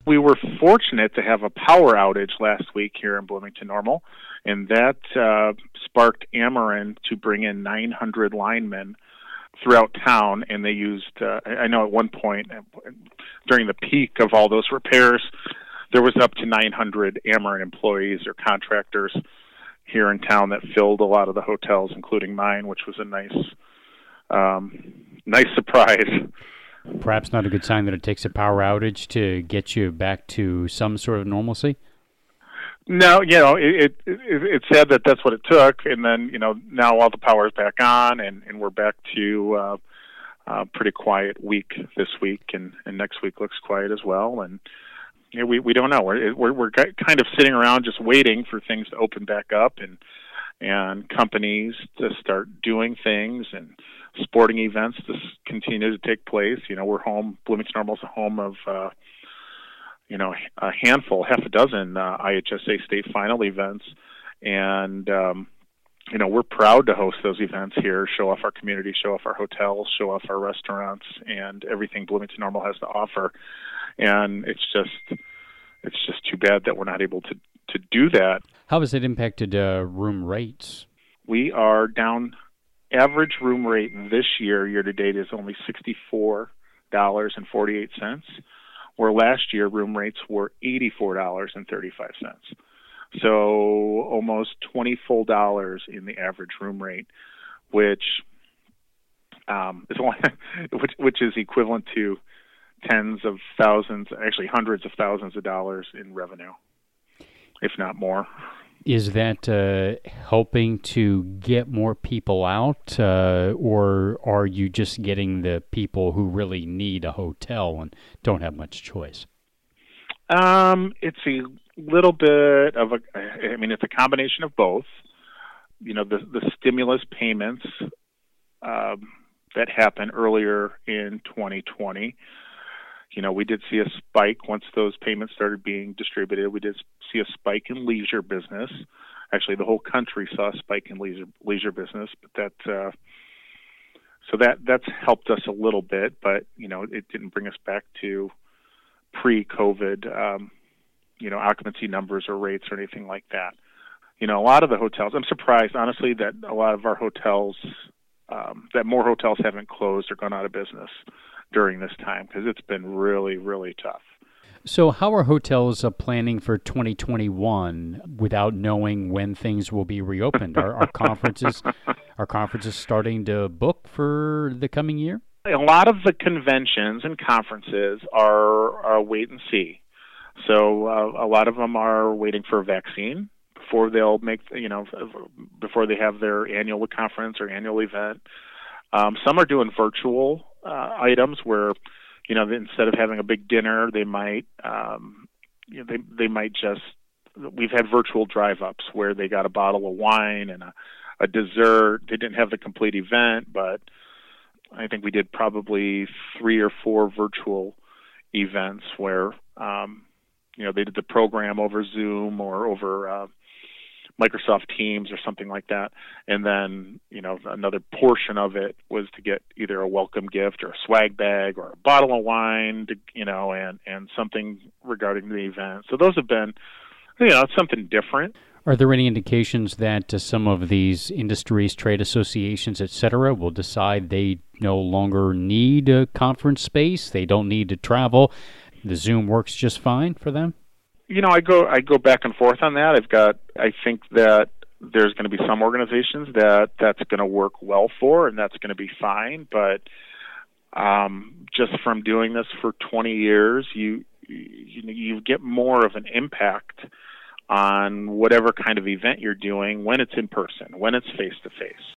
We were fortunate to have a power outage last week here in Bloomington Normal, and that sparked Ameren to bring in 900 linemen throughout town, and they used, I know at one point during the peak of all those repairs, there was up to 900 Ameren employees or contractors here in town that filled a lot of the hotels, including mine, which was a nice surprise. Perhaps not a good sign that it takes a power outage to get you back to some sort of normalcy? No, it's sad that that's what it took, and then, now all the power's back on, and we're back to a pretty quiet week this week, and next week looks quiet as well, and we don't know. We're kind of sitting around just waiting for things to open back up, and companies to start doing things, and sporting events to continue to take place. We're home. Bloomington Normal is a home of a handful, half a dozen IHSA state final events, and we're proud to host those events here, show off our community, show off our hotels, show off our restaurants, and everything Bloomington Normal has to offer. And it's just too bad that we're not able to do that. How has it impacted room rates? We are down. Average room rate this year to date, is only $64.48, where last year room rates were $84.35. So almost $20 full in the average room rate, which is equivalent to tens of thousands, actually hundreds of thousands of dollars in revenue, if not more. Is that helping to get more people out, or are you just getting the people who really need a hotel and don't have much choice? It's a little bit of it's a combination of both. The stimulus payments that happened earlier in 2020. We did see a spike once those payments started being distributed. We did see a spike in leisure business. Actually, the whole country saw a spike in leisure business, but that's helped us a little bit. But it didn't bring us back to pre-COVID, occupancy numbers or rates or anything like that. A lot of the hotels. I'm surprised, honestly, that a lot of our hotels, that more hotels haven't closed or gone out of business during this time, because it's been really, really tough. So how are hotels planning for 2021 without knowing when things will be reopened? Are conferences starting to book for the coming year? A lot of the conventions and conferences are wait and see. So a lot of them are waiting for a vaccine before they'll before they have their annual conference or annual event. Some are doing virtual items where, instead of having a big dinner, they might, they might just. We've had virtual drive-ups where they got a bottle of wine and a dessert. They didn't have the complete event, but I think we did probably 3 or 4 virtual events where, they did the program over Zoom or over Microsoft Teams or something like that. And then, another portion of it was to get either a welcome gift or a swag bag or a bottle of wine, and something regarding the event. So those have been, it's something different. Are there any indications that some of these industries, trade associations, et cetera, will decide they no longer need a conference space? They don't need to travel. The Zoom works just fine for them? I go back and forth on that. I think that there's going to be some organizations that's going to work well for, and that's going to be fine. But just from doing this for 20 years, you get more of an impact on whatever kind of event you're doing when it's in person, when it's face to face.